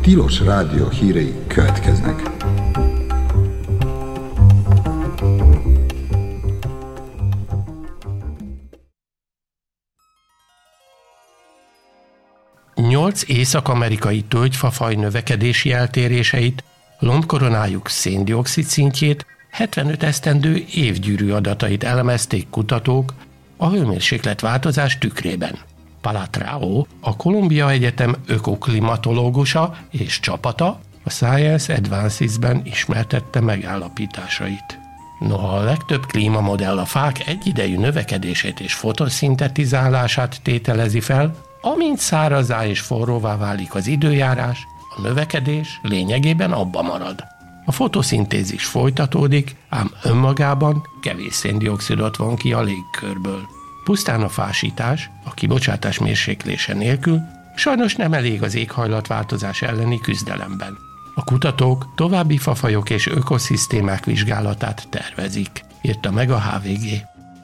Tilos Rádió hírei következnek. Nyolc észak-amerikai tölgyfafaj növekedési eltéréseit, lombkoronájuk szén-dioxid szintjét, 75 esztendő évgyűrű adatait elemezték kutatók a hőmérséklet változás tükrében. Palatrao, a Columbia Egyetem ökoklimatológusa és csapata a Science Advances-ben ismertette megállapításait. Noha a legtöbb klímamodell a fák egyidejű növekedését és fotoszintetizálását tételezi fel, amint szárazzá és forróvá válik az időjárás, a növekedés lényegében abba marad. A fotoszintézis folytatódik, ám önmagában kevés szén-dioxidot von ki a légkörből. Pusztán a fásítás, a kibocsátás mérséklése nélkül sajnos nem elég az éghajlatváltozás elleni küzdelemben. A kutatók további fafajok és ökoszisztémák vizsgálatát tervezik, írta meg a HVG.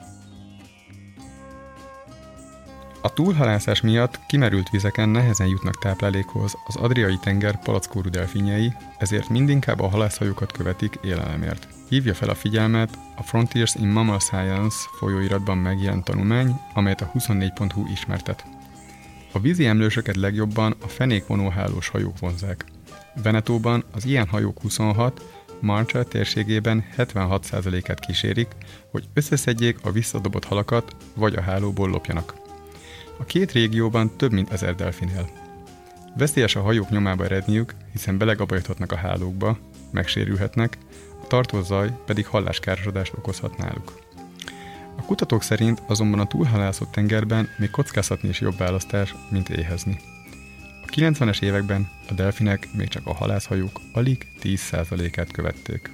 A túlhalászás miatt kimerült vizeken nehezen jutnak táplálékhoz az Adriai-tenger palackórú delfinjei, ezért mindinkább a halászhajókat követik élelemért. Hívja fel a figyelmet a Frontiers in Mammal Science folyóiratban megjelent tanulmány, amelyet a 24.hu ismertet. A vízi emlősöket legjobban a fenékvonóhálós hajók vonzzák. Venetóban az ilyen hajók 26, Marshall térségében 76%-át kísérik, hogy összeszedjék a visszadobott halakat, vagy a hálóból lopjanak. A két régióban több mint 1000 delfin él. Veszélyes a hajók nyomába eredniük, hiszen belegabajodhatnak a hálókba, megsérülhetnek, a tartós zaj pedig halláskárosodást okozhat náluk. A kutatók szerint azonban a túlhalászott tengerben még kockáztatni is jobb választás, mint éhezni. A 90-es években a delfinek még csak a halászhajók alig 10%-át követték.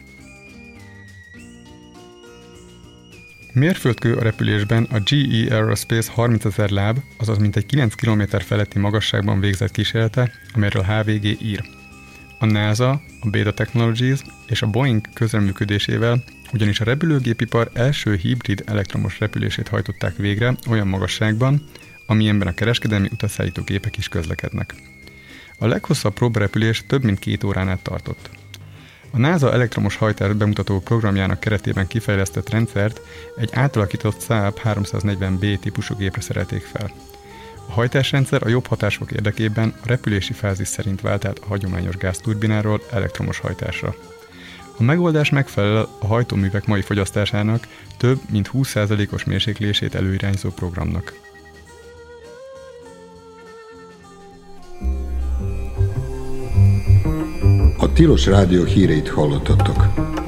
Mérföldkő a repülésben a GE Aerospace 30 000 láb, azaz mintegy 9 km feletti magasságban végzett kísérlete, amelyről a HVG ír. A NASA, a Beta Technologies és a Boeing közreműködésével ugyanis a repülőgépipar első hibrid elektromos repülését hajtották végre olyan magasságban, amilyenben a kereskedelmi utasszállító gépek is közlekednek. A leghosszabb próbarepülés több mint 2 órán át tartott. A NASA elektromos hajtást bemutató programjának keretében kifejlesztett rendszert egy átalakított Saab 340B típusú gépre szerelték fel. A hajtásrendszer a jobb hatások érdekében a repülési fázis szerint vált át a hagyományos gázturbináról elektromos hajtásra. A megoldás megfelel a hajtóművek mai fogyasztásának több mint 20%-os mérséklését előirányzó programnak. A Tilos Rádió híreit hallottatok.